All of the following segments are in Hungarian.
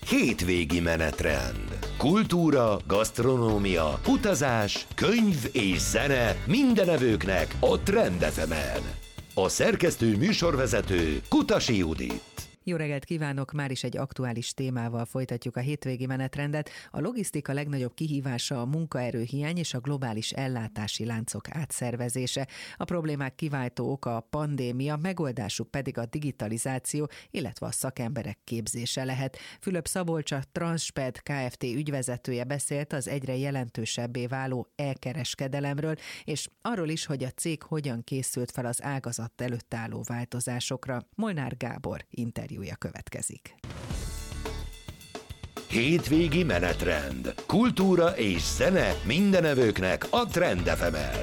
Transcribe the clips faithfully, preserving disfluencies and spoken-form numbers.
Hétvégi menetrend. Kultúra, gasztronómia, utazás, könyv és zene minden evőknek a Trend ef emen. A szerkesztő műsorvezető Kutasi Judit. Jó reggelt kívánok! Már is egy aktuális témával folytatjuk a hétvégi menetrendet. A logisztika legnagyobb kihívása a munkaerőhiány és a globális ellátási láncok átszervezése. A problémák kiváltó oka a pandémia, megoldásuk pedig a digitalizáció, illetve a szakemberek képzése lehet. Fülöp Szabolcs, a Transped Kft. Ügyvezetője beszélt az egyre jelentősebbé váló e-kereskedelemről, és arról is, hogy a cég hogyan készült fel az ágazat előtt álló változásokra. Molnár Gábor interjú következik. Hétvégi menetrend. Kultúra és zene minden evőknek a Trend ef emen.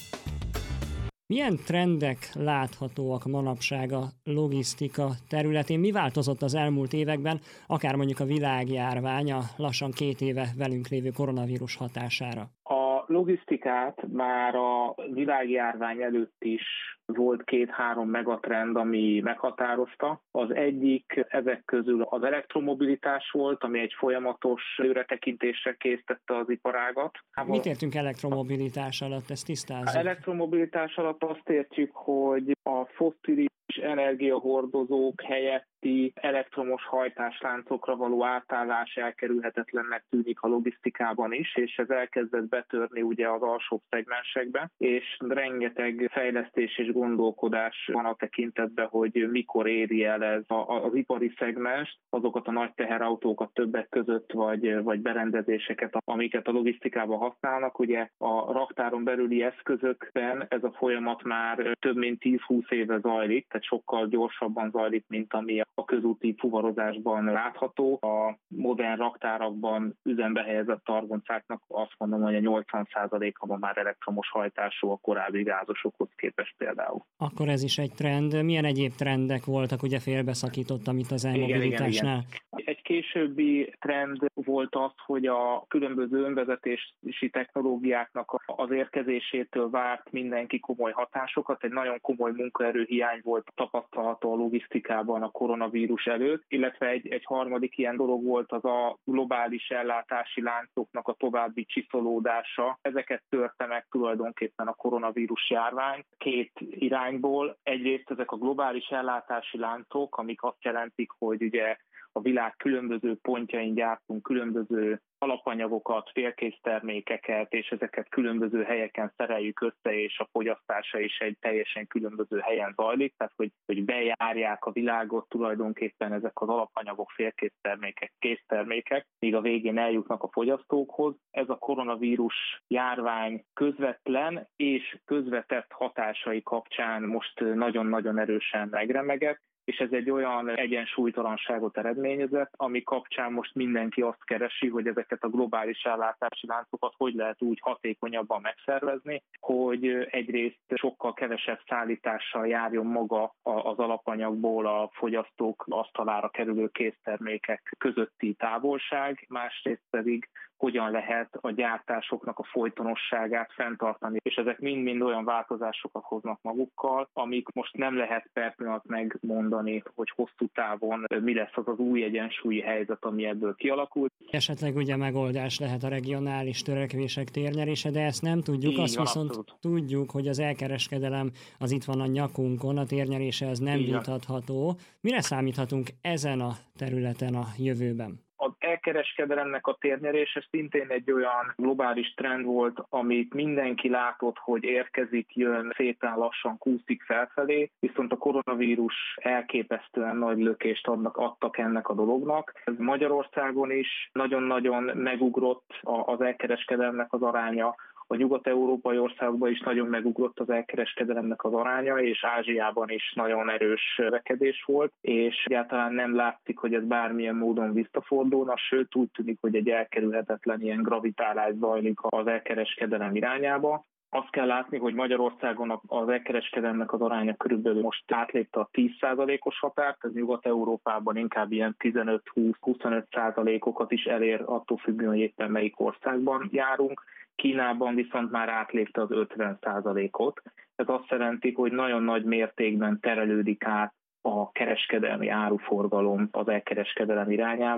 Milyen trendek láthatóak manapság a logisztika területén? Mi változott az elmúlt években, akár mondjuk a világjárvány a lassan két éve velünk lévő koronavírus hatására? A logisztikát már a világjárvány előtt is volt két-három megatrend, ami meghatározta. Az egyik ezek közül az elektromobilitás volt, ami egy folyamatos előretekintésre késztette az iparágat. Mit értünk elektromobilitás alatt? Ezt tisztázzuk. Elektromobilitás alatt azt értjük, hogy a fosszilis energiahordozók helyetti elektromos hajtásláncokra való átállás elkerülhetetlennek tűnik a logisztikában is, és ez elkezdett betörni ugye az alsóbb szegmensekbe, és rengeteg fejlesztés és gondolkodás van a tekintetben, hogy mikor éri el ez az ipari szegmens, azokat a nagy teherautókat többek között, vagy, vagy berendezéseket, amiket a logisztikában használnak. Ugye a raktáron belüli eszközökben ez a folyamat már több mint tíz-húsz éve zajlik, tehát sokkal gyorsabban zajlik, mint ami a közúti fuvarozásban látható. A modern raktárakban üzembe helyezett targoncáknak azt mondom, hogy a nyolcvan százalékában már elektromos hajtású a korábbi gázosokhoz képest például. Akkor ez is egy trend. Milyen egyéb trendek voltak? Ugye félbeszakítottam itt az e-mobilitásnál. Egy későbbi trend volt az, hogy a különböző önvezetési technológiáknak az érkezésétől várt mindenki komoly hatásokat. Egy nagyon komoly munkaerőhiány volt tapasztalható a logisztikában a koronavírus előtt, illetve egy, egy harmadik ilyen dolog volt az a globális ellátási láncoknak a további csiszolódása. Ezeket törte meg tulajdonképpen a koronavírus járvány két irányból. Egyrészt ezek a globális ellátási láncok, amik azt jelentik, hogy ugye a világ különböző pontjain gyártunk különböző alapanyagokat, félkész termékeket, és ezeket különböző helyeken szereljük össze, és a fogyasztása is egy teljesen különböző helyen zajlik, tehát hogy, hogy bejárják a világot tulajdonképpen ezek az alapanyagok, félkész termékek, késztermékek, míg a végén eljutnak a fogyasztókhoz. Ez a koronavírus járvány közvetlen és közvetett hatásai kapcsán most nagyon-nagyon erősen megremegett, és ez egy olyan egyensúlytalanságot eredményezett, ami kapcsán most mindenki azt keresi, hogy ezeket a globális ellátási láncokat hogy lehet úgy hatékonyabban megszervezni, hogy egyrészt sokkal kevesebb szállítással járjon maga az alapanyagból a fogyasztók asztalára kerülő késztermékek közötti távolság, másrészt pedig hogyan lehet a gyártásoknak a folytonosságát fenntartani. És ezek mind-mind olyan változásokat hoznak magukkal, amik most nem lehet per pillanat megmondani, hogy hosszú távon mi lesz az az új egyensúlyi helyzet, ami ebből kialakult. Esetleg ugye megoldás lehet a regionális törekvések térnyerése, de ezt nem tudjuk. Így Azt van, viszont abszolút. Tudjuk, hogy az elkereskedelem az itt van a nyakunkon, a térnyerése ez nem Így vitatható. Mire számíthatunk ezen a területen a jövőben? Az elkereskedelemnek a térnyerése szintén egy olyan globális trend volt, amit mindenki látott, hogy érkezik, jön, szépen lassan kúszik felfelé, viszont a koronavírus elképesztően nagy lökést adnak, adtak ennek a dolognak. Ez Magyarországon is nagyon-nagyon megugrott az elkereskedelemnek az aránya, a nyugat-európai országokban is nagyon megugrott az elkereskedelemnek az aránya, és Ázsiában is nagyon erős növekedés volt, és egyáltalán nem látszik, hogy ez bármilyen módon visszafordulna, sőt úgy tűnik, hogy egy elkerülhetetlen ilyen gravitálás zajlik az elkereskedelem irányába. Azt kell látni, hogy Magyarországon az elkereskedelemnek az aránya körülbelül most átlépte a tíz százalékos határt, ez Nyugat-Európában inkább ilyen tizenöt-húsz-huszonöt százalékokat is elér, attól függően, hogy éppen melyik országban járunk. Kínában viszont már átlépte az ötven százalékot. Ez azt jelenti, hogy nagyon nagy mértékben terelődik át a kereskedelmi áruforgalom az elkereskedelem irányába,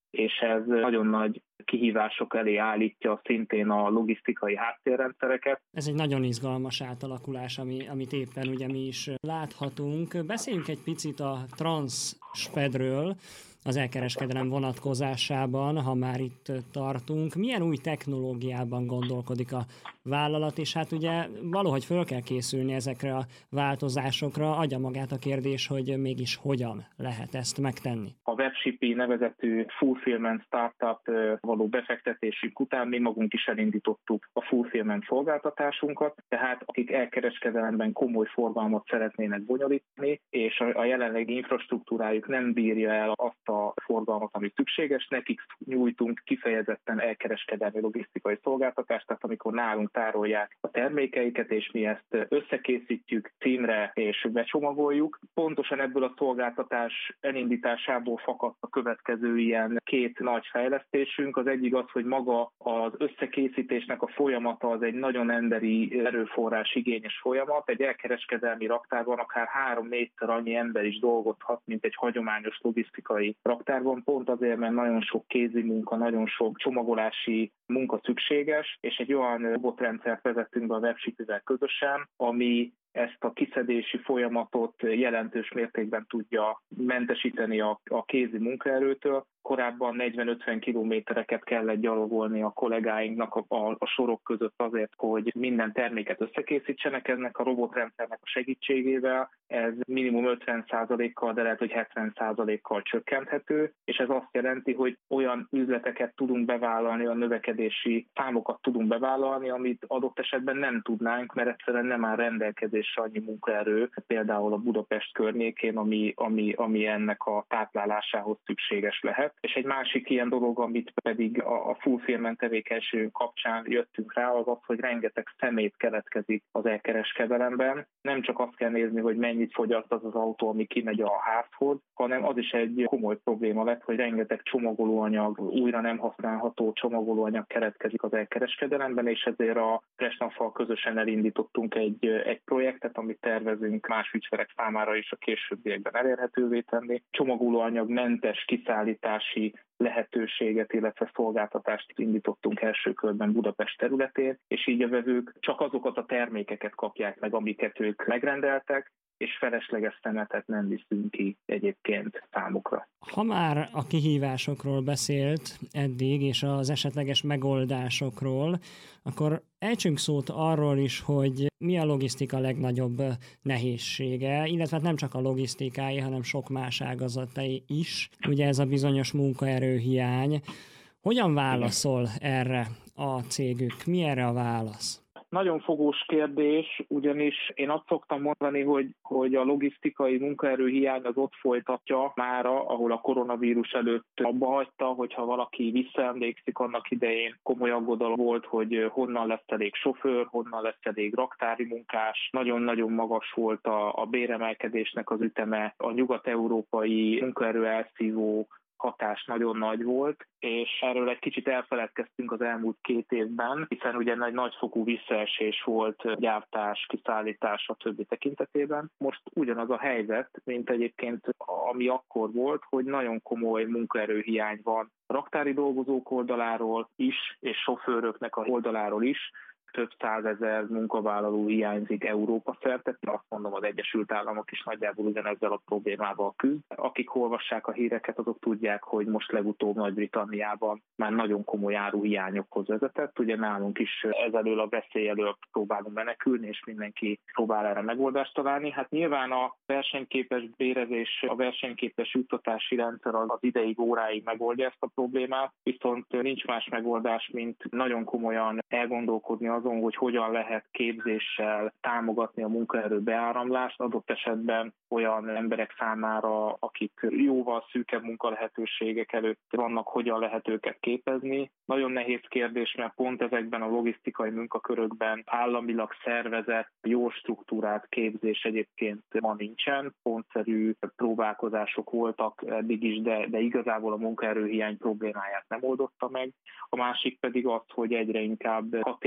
és ez nagyon nagy kihívások elé állítja szintén a logisztikai háttérrendszereket. Ez egy nagyon izgalmas átalakulás, ami, amit éppen ugye mi is láthatunk. Beszéljünk egy picit a Transspedről, az elkereskedelem vonatkozásában, ha már itt tartunk. Milyen új technológiában gondolkodik a vállalat, és hát ugye valahogy föl kell készülni ezekre a változásokra. Adja magát a kérdés, hogy mégis hogyan lehet ezt megtenni. A Webshipi nevezetű fulfillment startup való befektetésünk után mi magunk is elindítottuk a fulfillment szolgáltatásunkat, tehát akik elkereskedelemben komoly forgalmat szeretnének bonyolítani, és a jelenlegi infrastruktúrájuk nem bírja el azt a forgalmat, ami szükséges, nekik nyújtunk kifejezetten elkereskedelmi logisztikai szolgáltatást, tehát amikor nálunk tárolják a termékeiket, és mi ezt összekészítjük címre és becsomagoljuk. Pontosan ebből a szolgáltatás elindításából fakadt a következő ilyen két nagy fejlesztésünk. Az egyik az, hogy maga az összekészítésnek a folyamata az egy nagyon emberi erőforrás igényes folyamat. Egy elkereskedelmi raktárban akár három-négyszer annyi ember is dolgozhat, mint egy hagyományos logisztikai raktárban, pont azért, mert nagyon sok kézi munka, nagyon sok csomagolási munka szükséges, és egy olyan robotrendszert vezettünk be a Webshipivel közösen, ami ezt a kiszedési folyamatot jelentős mértékben tudja mentesíteni a, a kézi munkaerőtől. Korábban negyven-ötven kilométereket kellett gyalogolni a kollégáinknak a, a, a sorok között azért, hogy minden terméket összekészítsenek. Ennek a robotrendszernek a segítségével ez minimum ötven százalékkal, de lehet, hogy hetven százalékkal csökkenthető, és ez azt jelenti, hogy olyan üzleteket tudunk bevállalni, a növekedési számokat tudunk bevállalni, amit adott esetben nem tudnánk, mert egyszerűen nem áll rendelkezésre annyi munkaerő, például a Budapest környékén, ami, ami, ami ennek a táplálásához szükséges lehet. És egy másik ilyen dolog, amit pedig a fulfillment tevékenység kapcsán jöttünk rá, az az, hogy rengeteg szemét keletkezik az elkereskedelemben. Nem csak azt kell nézni, hogy mennyit fogyaszt az az autó, ami kimegy a házhoz, hanem az is egy komoly probléma lett, hogy rengeteg csomagolóanyag, újra nem használható csomagolóanyag keletkezik az elkereskedelemben, és ezért a Fressnaffal közösen elindítottunk egy, egy projektet, amit tervezünk más ügyfelek számára is a későbbiekben elérhetővé tenni. Csomagolóanyagmentes kiszállítási lehetőséget, illetve szolgáltatást indítottunk első körben Budapest területén, és így a vevők csak azokat a termékeket kapják meg, amiket ők megrendeltek, és felesleges szemetet nem viszünk ki egyébként számukra. Ha már a kihívásokról beszélt eddig, és az esetleges megoldásokról, akkor ejtsünk szót arról is, hogy mi a logisztika legnagyobb nehézsége, illetve nem csak a logisztikái, hanem sok más ágazatai is. Ugye ez a bizonyos munkaerőhiány. Hogyan válaszol erre a cégük? Mi erre a válasz? Nagyon fogós kérdés, ugyanis én azt szoktam mondani, hogy, hogy a logisztikai munkaerőhiány az ott folytatja mára, ahol a koronavírus előtt abba hagyta, hogyha valaki visszaemlékszik, annak idején komoly aggodalom volt, hogy honnan lesz elég sofőr, honnan lesz elég raktári munkás. Nagyon-nagyon magas volt a, a béremelkedésnek az üteme, a nyugat-európai munkaerő elszívó hatás nagyon nagy volt, és erről egy kicsit elfeledkeztünk az elmúlt két évben, hiszen ugye egy nagyfokú visszaesés volt gyártás, kiszállítás, a többi tekintetében. Most ugyanaz a helyzet, mint egyébként ami akkor volt, hogy nagyon komoly munkaerőhiány van raktári dolgozók oldaláról is, és sofőröknek a oldaláról is. Több százezer munkavállaló hiányzik Európa szerte, azt mondom, az Egyesült Államok is nagyjából ugyanezzel a problémával küzd. Akik olvassák a híreket, azok tudják, hogy most legutóbb Nagy-Britanniában már nagyon komoly áruhiányokhoz vezetett. Ugye nálunk is ezelől a veszély elől próbálunk menekülni, és mindenki próbál erre megoldást találni. Hát nyilván a versenyképes bérezés, a versenyképes juttatási rendszer az ideig, óráig megoldja ezt a problémát, viszont nincs más megoldás, mint nagyon komolyan elgondolkodni azon, hogy hogyan lehet képzéssel támogatni a munkaerő beáramlást, adott esetben olyan emberek számára, akik jóval szűkebb munkalehetőségek előtt vannak, hogyan lehet őket képezni. Nagyon nehéz kérdés, mert pont ezekben a logisztikai munkakörökben államilag szervezett, jól struktúrált képzés egyébként ma nincsen. Pontszerű próbálkozások voltak eddig is, de, de igazából a munkaerőhiány problémáját nem oldotta meg. A másik pedig az, hogy egyre inkább hatékonyan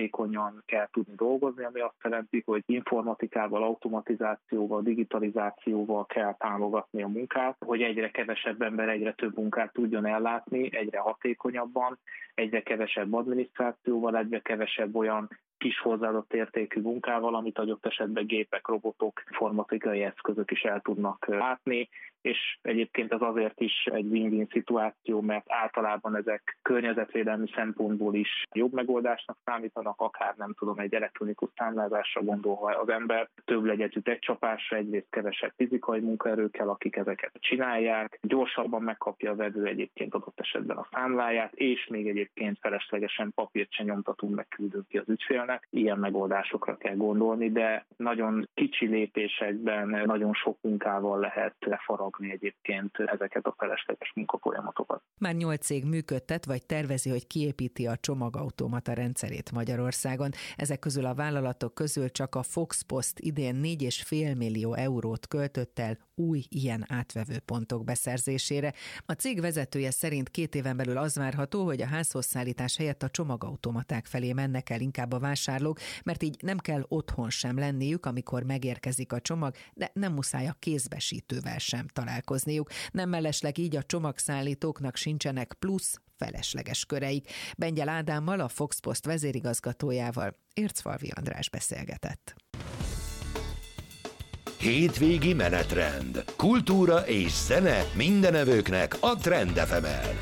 hatékonyan kell tudni dolgozni, ami azt jelenti, hogy informatikával, automatizációval, digitalizációval kell támogatni a munkát, hogy egyre kevesebb ember egyre több munkát tudjon ellátni, egyre hatékonyabban, egyre kevesebb adminisztrációval, egyre kevesebb olyan kis hozzáadott értékű munkával, amit adott esetben gépek, robotok, informatikai eszközök is el tudnak látni, és egyébként az azért is egy win-win szituáció, mert általában ezek környezetvédelmi szempontból is jobb megoldásnak számítanak, akár nem tudom, egy elektronikus számlázásra gondolva az ember, több legyetűt egy csapásra, egyrészt kevesebb fizikai munkaerő kell, akik ezeket csinálják, gyorsabban megkapja a vevő egyébként adott esetben a számláját, és még egyébként feleslegesen papírt se nyomtatunk, megküldünk ki az ügyfélnek. Ilyen megoldásokra kell gondolni, de nagyon kicsi lépésekben nagyon sok munkával lehet lefaragni egyébként ezeket a felesleges munkafolyamatokat. Már nyolc cég működtet, vagy tervezi, hogy kiépíti a csomagautomata rendszerét Magyarországon. Ezek közül a vállalatok közül csak a Foxpost idén négy és fél millió eurót költött el új ilyen átvevő pontok beszerzésére. A cég vezetője szerint két éven belül az várható, hogy a házhoz szállítás helyett a csomagautomaták felé mennek el inkább a vásárlók, mert így nem kell otthon sem lenniük, amikor megérkezik a csomag, de nem muszáj a kézbesítővel sem találkozniuk. Nem mellesleg így a csomagszállítóknak sincsenek plusz felesleges köreik. Bengyel Ádámmal, a Foxpost vezérigazgatójával Ércfalvi András beszélgetett. Hétvégi menetrend. Kultúra és zene mindenevőknek a Trend ef emen.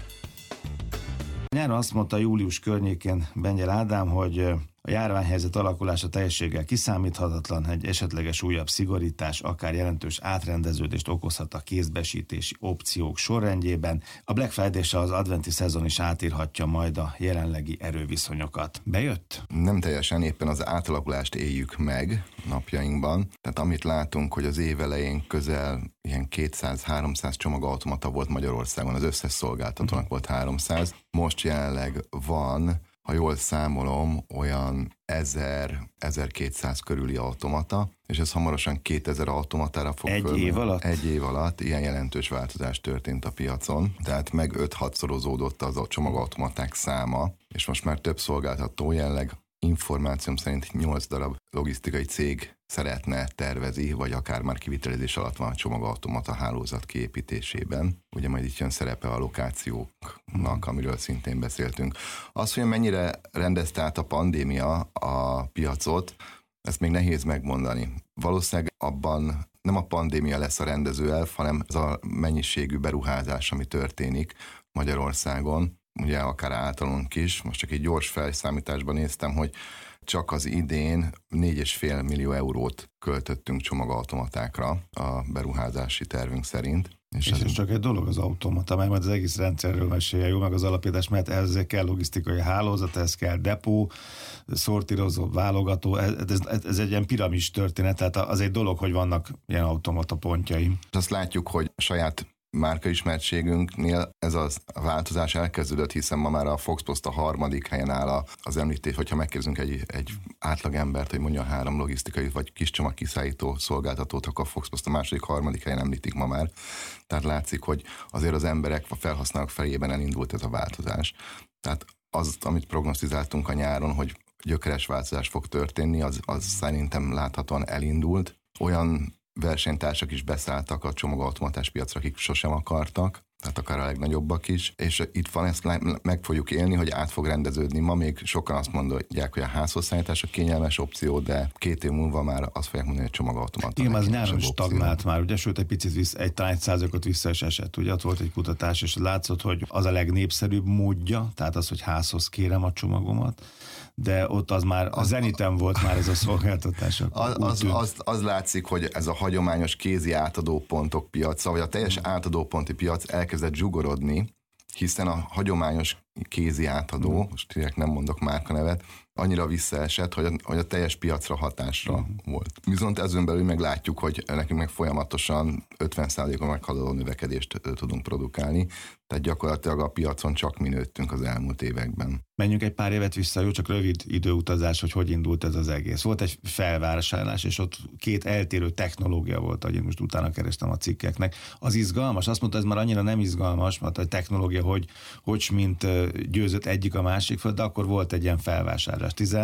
Nyáron azt mondta július környékén Bengyel Ádám, hogy a járványhelyzet alakulása teljességgel kiszámíthatatlan, egy esetleges újabb szigorítás akár jelentős átrendeződést okozhat a kézbesítési opciók sorrendjében. A Black Friday és az adventi szezon is átírhatja majd a jelenlegi erőviszonyokat. Bejött? Nem teljesen, éppen az átalakulást éljük meg napjainkban. Tehát amit látunk, hogy az év elején közel ilyen kétszáz-háromszáz csomagautomata volt Magyarországon, az összes szolgáltatónak volt háromszáz. Most jelenleg van, ha jól számolom, olyan ezer-ezerkétszáz körüli automata, és ez hamarosan kétezer automatára fog Egy fölmenni. év alatt? Egy év alatt ilyen jelentős változás történt a piacon, tehát meg öt-hatszorozódott az a csomagautomaták száma, és most már több szolgáltató jelenleg információm szerint nyolc darab logisztikai cég szeretne, tervezi, vagy akár már kivitelezés alatt van a csomagautomata hálózat kiépítésében. Ugye majd itt jön szerepe a lokációknak, amiről szintén beszéltünk. Az, hogy mennyire rendezte át a pandémia a piacot, ezt még nehéz megmondani. Valószínűleg abban nem a pandémia lesz a rendező elf, hanem az a mennyiségű beruházás, ami történik Magyarországon, ugye akár általunk is. Most csak egy gyors felszámításban néztem, hogy csak az idén négy és fél millió eurót költöttünk csomagautomatákra a beruházási tervünk szerint. És, és ez ez csak egy dolog az automata, mert majd az egész rendszerről mesélje, jó, meg az alapítás, mert ehhez kell logisztikai hálózat, ehhez kell depó, szortírozó, válogató, ez, ez, ez egy ilyen piramis történet, tehát az egy dolog, hogy vannak ilyen automata pontjai. Azt látjuk, hogy a saját márkaismertségünknél ez a változás elkezdődött, hiszen ma már a Foxpost a harmadik helyen áll az említés, hogyha megkérdezünk egy, egy átlagembert, hogy mondja három logisztikai vagy kis csomagkiszállító szolgáltatót, akkor a Foxpost a második, harmadik helyen említik ma már. Tehát látszik, hogy azért az emberek, a felhasználók felében elindult ez a változás. Tehát az, amit prognosztizáltunk a nyáron, hogy gyökeres változás fog történni, az, az szerintem láthatóan elindult. Olyan versenytársak is beszálltak a csomagautomatás piacra, akik sosem akartak, tehát akár a legnagyobbak is, és itt van, ezt meg fogjuk élni, hogy át fog rendeződni. Ma még sokan azt mondják, hogy a házhoz szállítás a kényelmes opció, de két év múlva már azt fogják mondani, hogy csomagautomata. Igen, az nyáron stagnált már, ugye, sőt egy picit vissza, egy talán egy százalékot vissza is esett. Ugye ott volt egy kutatás, és látszott, hogy az a legnépszerűbb módja, tehát az, hogy házhoz kérem a csomagomat, de ott az már, a zeniten volt már ez a szolgáltatás. Az, az, az, az látszik, hogy ez a hagyományos kézi átadópontok piaca, vagy a teljes átadóponti piac elkezdett zsugorodni, hiszen a hagyományos kézi átadó, most direkt nem mondok márkanevet, annyira visszaesett, hogy a, hogy a teljes piacra hatásra uh-huh. volt. Viszont ezen belül meg látjuk, hogy nekünk meg folyamatosan ötven százalékon meghaladó növekedést tudunk produkálni, tehát gyakorlatilag a piacon csak mi nőttünk az elmúlt években. Menjünk egy pár évet vissza, jó, csak rövid időutazás, hogy hogy indult ez az egész. Volt egy felvásárlás, és ott két eltérő technológia volt, ahogy én most utána kerestem a cikkeknek. Az izgalmas, azt mondta, ez már annyira nem izgalmas, mert a technológia, hogy, hogy mint győzött egyik a másik föl, de akkor volt egy ilyen felvásárlás.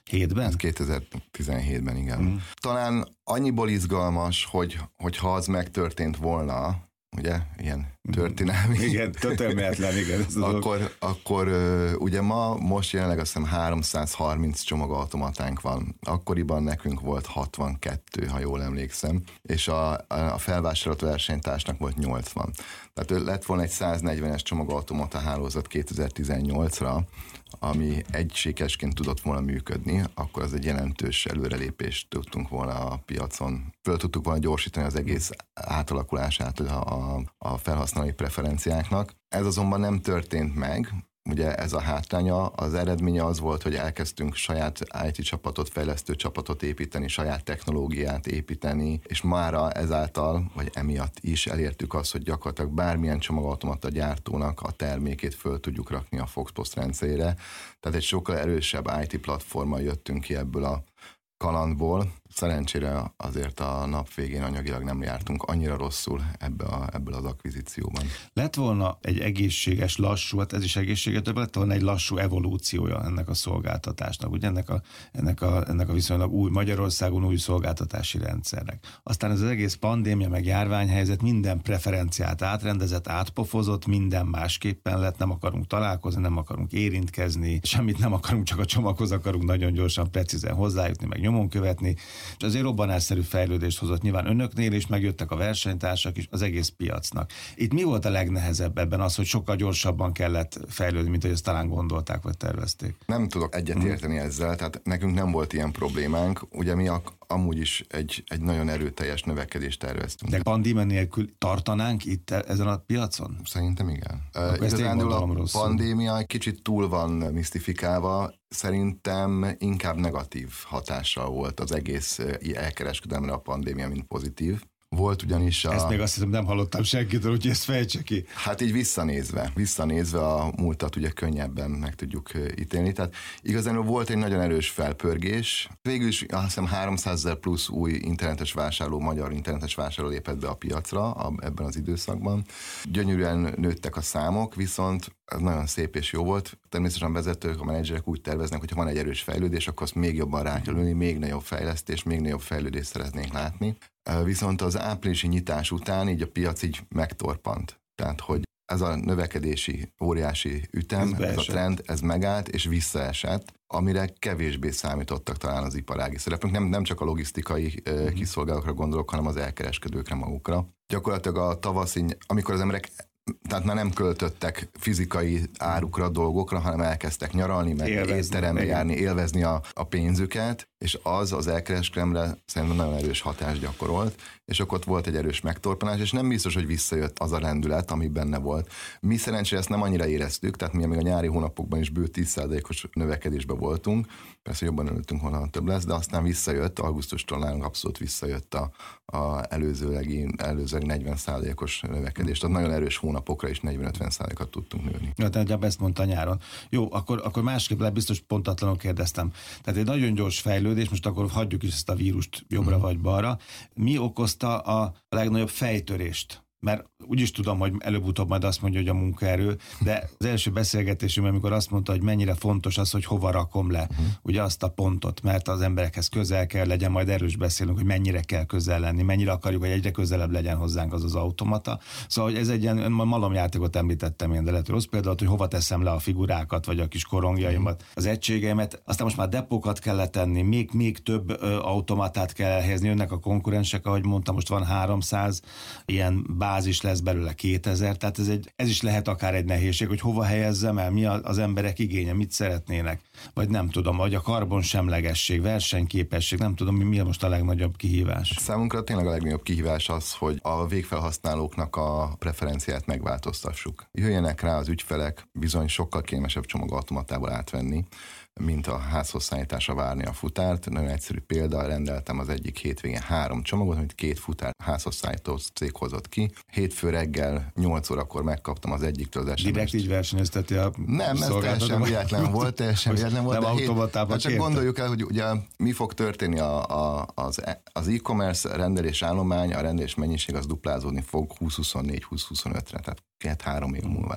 Hétben? kétezer-tizenhétben, igen. Mm. Talán annyiból izgalmas, hogy, hogyha az megtörtént volna, ugye, ilyen történelmi. Igen, történelmetlen, igen. akkor, akkor ugye ma, most jelenleg azt hiszem háromszázharminc csomagautomatánk van. Akkoriban nekünk volt hatvankettő, ha jól emlékszem, és a, a felvásárolt versenytársnak volt nyolcvan. Tehát lett volna egy száznegyvenes csomagautomata hálózat kétezer-tizennyolcra, ami egységesként tudott volna működni, akkor az egy jelentős előrelépést tudtunk volna a piacon. Föl tudtuk volna gyorsítani az egész átalakulását a, a felhasználói preferenciáknak. Ez azonban nem történt meg. Ugye ez a hátránya, az eredménye az volt, hogy elkezdtünk saját i té csapatot, fejlesztő csapatot építeni, saját technológiát építeni, és mára ezáltal, vagy emiatt is elértük azt, hogy gyakorlatilag bármilyen csomagautomata gyártónak a termékét föl tudjuk rakni a Foxpost rendszerére. Tehát egy sokkal erősebb i té platformmal jöttünk ki ebből a kalandból. Szerencsére azért a nap végén anyagilag nem jártunk annyira rosszul ebbe a, ebből az akvizícióban. Lett volna egy egészséges, lassú, hát ez is egészséges, de lett volna egy lassú evolúciója ennek a szolgáltatásnak, ugye ennek a, ennek a, ennek a viszonylag új, Magyarországon új szolgáltatási rendszernek. Aztán ez az egész pandémia meg járványhelyzet minden preferenciát átrendezett, átpofozott, minden másképpen lett, nem akarunk találkozni, nem akarunk érintkezni, semmit nem akarunk, csak a csomaghoz akarunk nagyon gyorsan, precízen hozzájutni, meg nyomon követni, és azért robbanásszerű fejlődést hozott nyilván önöknél, és megjöttek a versenytársak is az egész piacnak. Itt mi volt a legnehezebb ebben az, hogy sokkal gyorsabban kellett fejlődni, mint hogy ezt talán gondolták, vagy tervezték? Nem tudok egyetérteni hmm. ezzel, tehát nekünk nem volt ilyen problémánk, ugye mi a, amúgy is egy, egy nagyon erőteljes növekedést terveztünk. De pandémia nélkül tartanánk itt ezen a piacon? Szerintem igen. Uh, Igazándiból a rosszul. Pandémia egy kicsit túl van misztifikálva, szerintem inkább negatív hatással volt az egész elkereskedelemre a pandémia, mint pozitív. Volt ugyanis a... Ezt még azt hiszem nem hallottam senkitől, úgyhogy ezt fejtse ki. Hát így visszanézve, visszanézve a múltat ugye könnyebben meg tudjuk ítélni. Tehát igazán volt egy nagyon erős felpörgés. Végül is azt hiszem háromszázezer plusz új internetes vásárló, magyar internetes vásárló lépett be a piacra a, ebben az időszakban. Gyönyörűen nőttek a számok, viszont ez nagyon szép és jó volt. Természetesen a vezetők, a menedzserek úgy terveznek, hogy ha van egy erős fejlődés, akkor azt még jobban rá kell ülni, még nagyobb fejlesztés, még nagyobb fejlődést szeretnénk látni. Viszont az áprilisi nyitás után így a piac így megtorpant. Tehát, hogy ez a növekedési óriási ütem, ez, ez a trend, ez megállt és visszaesett, amire kevésbé számítottak talán az iparági szereplők. Nem, nem csak a logisztikai uh-huh. kiszolgálókra gondolok, hanem az elkereskedőkre magukra. Gyakorlatilag a tavaszi, amikor az emberek tehát már nem költöttek fizikai árukra, dolgokra, hanem elkezdtek nyaralni, meg étterembe járni, élvezni a, a pénzüket, és az az elkereskedelemre szerintem nagyon erős hatást gyakorolt, és akkor ott volt egy erős megtorpanás, és nem biztos, hogy visszajött az a lendület, ami benne volt. Mi szerencsére ezt nem annyira éreztük, tehát mi még a nyári hónapokban is bő tíz százalékos növekedésben voltunk, persze jobban örültünk volna, több lesz, de aztán visszajött, augusztustól nálunk abszolút visszajött a, a előzőlegi, előzőleg negyven százalékos növekedés, tehát nagyon erős hónapokra is negyven-ötven százalékot tudtunk nőni. Ja, tehát ezt mondta nyáron. Jó, akkor, akkor másképp le biztos pontatlanul kérdeztem. Tehát egy nagyon gyors fejlődés, most akkor hagyjuk is ezt a vírust jobbra mm. vagy balra. Mi okozta a legnagyobb fejtörést? Mert úgyis tudom, hogy előbb-utóbb majd azt mondja, hogy a munkaerő, de az első beszélgetésünkben, amikor azt mondta, hogy mennyire fontos az, hogy hova rakom le, uh-huh. ugye azt a pontot, mert az emberekhez közel kell legyen, majd erről is beszélünk, hogy mennyire kell közel lenni, mennyire akarjuk, hogy egyre közelebb legyen hozzánk az az automata. Szóval, hogy ez egy ilyen malomjátékot említettem én, de lehet, hogy rossz példát, hogy hova teszem le a figurákat, vagy a kis korongjaimat, az egységeimet, aztán most már depókat kellett tenni, még, még több ö, automatát kell elhelyezni, önnek a konkurensek, ahogy mondtam, most van háromszáz ilyen bázis, lesz belőle kétezer, tehát ez, egy, ez is lehet akár egy nehézség, hogy hova helyezzem el, mi az emberek igénye, mit szeretnének, vagy nem tudom, vagy a karbonsemlegesség, versenyképesség, nem tudom, mi, mi most a legnagyobb kihívás. Számunkra tényleg a legnagyobb kihívás az, hogy a végfelhasználóknak a preferenciát megváltoztassuk. Jöjjenek rá az ügyfelek bizony sokkal kényelmesebb csomagautomatából átvenni, mint a házhoz szállításra várni a futárt. Nagyon egyszerű példa, rendeltem az egyik hétvégén három csomagot, amit két futár házhoz szállító cég hozott ki. Hétfő reggel nyolc órakor megkaptam az egyiktől az es em es-t. Direkt így versenyezteti a Nem, ez teljesen véletlen volt, teljesen véletlen volt. Nem automatában csak gondoljuk el, hogy ugye mi fog történni a, a, az, az e-commerce rendelés állomány, a rendelés mennyiség az duplázódni fog húsz huszonnégy húsz huszonötre, tehát két-három év múlvára. Ez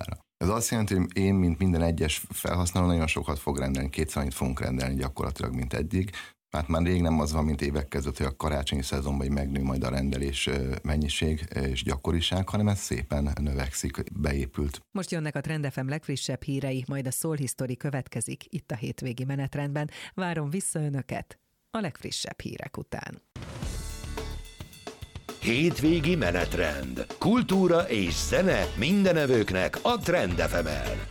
azt jelenti, hogy én, mint minden egyes felhasználó, nagyon sokat fog rendelni, kétszer annyit fogunk rendelni gyakorlatilag, mint eddig. Hát már rég nem az van, mint évek között, hogy a karácsonyi szezonban megnő majd a rendelés mennyiség és gyakoriság, hanem ez szépen növekszik, beépült. Most jönnek a Trend ef em legfrissebb hírei, majd a Soul History következik itt a hétvégi menetrendben. Várom vissza önöket a legfrissebb hírek után. Hétvégi menetrend. Kultúra és zene mindenevőknek a Trend ef emen.